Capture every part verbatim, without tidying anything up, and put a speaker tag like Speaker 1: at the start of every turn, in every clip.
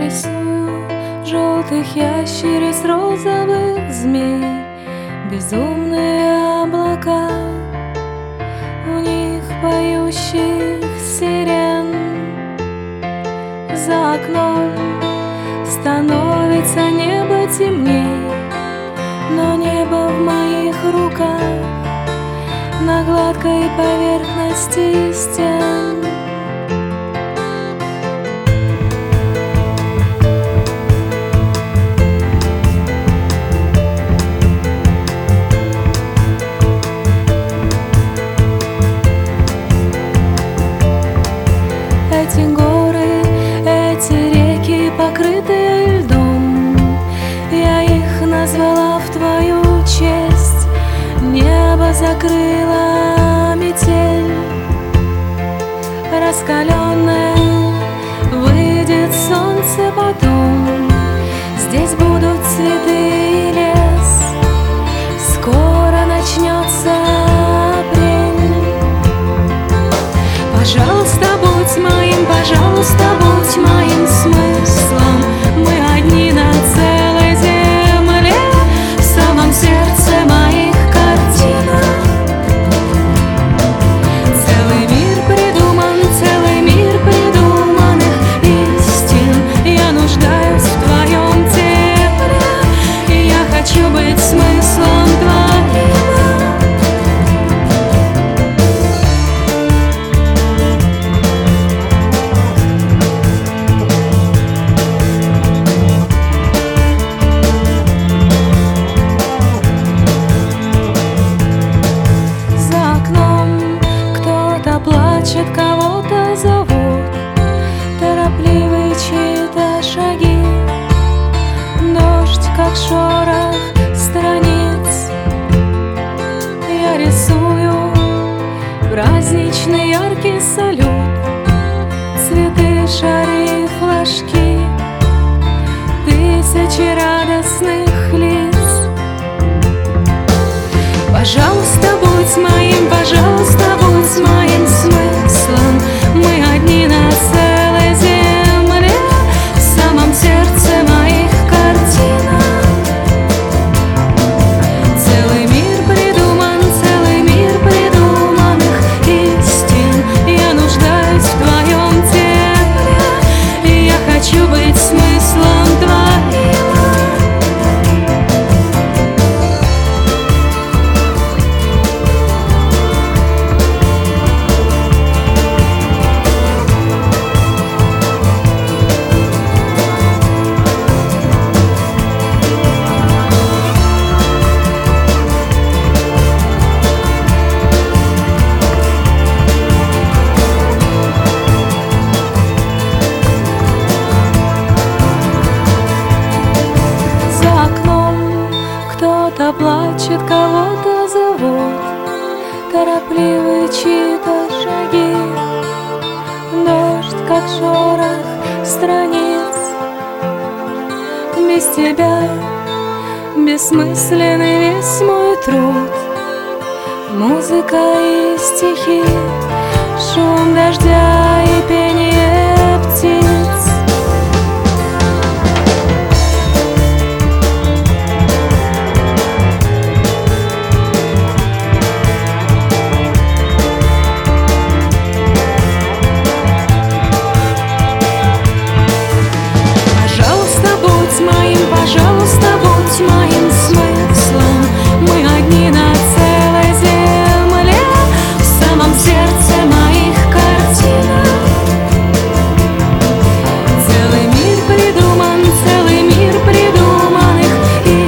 Speaker 1: рисую желтых ящериц, розовых змей, безумные облака, у них поющих сирен. За окном становится небо темней, но небо в моих руках, на гладкой поверхности стен. Эти горы, эти реки, покрытые льдом, я их назвала в твою честь. Небо закрыла метель раскаленная, выйдет солнце потом. Здесь будут цветы и лес, скоро начнется апрель. Пожалуйста, будь моим, пожалуйста, будь моим смыслом. Мы одни на целой земле, в самом сердце моих картинок. Целый мир придуман, целый мир придуманных истин. Я нуждаюсь в твоем тепле, и я хочу быть смыслом твоим. Плачет, кого-то зовут, торопливые чьи-то шаги. Дождь, как шорох страниц, я рисую праздничный яркий салют, цветы, шары, флажки, тысячи радостных лиц. Пожалуйста, будь моим, пожалуйста, будь моим смыслом. Мы одни на целой земле, в самом сердце моих картинок. Целый мир придуман, целый мир придуманных истин. Я нуждаюсь в твоем тепле, и я хочу быть смыслом твоим. Кто-то плачет, кого-то зовут, торопливые чьи-то шаги. Дождь, как шорох страниц. Без тебя бессмысленный весь мой труд. Музыка и стихи, шум дождя и пение птиц. Пожалуйста, будь моим смыслом. Мы одни на целой земле, в самом сердце моих картинок. Целый мир придуман, целый мир придуманных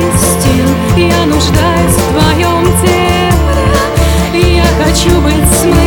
Speaker 1: истин. Я нуждаюсь в твоем тепле, и я хочу быть смыслом.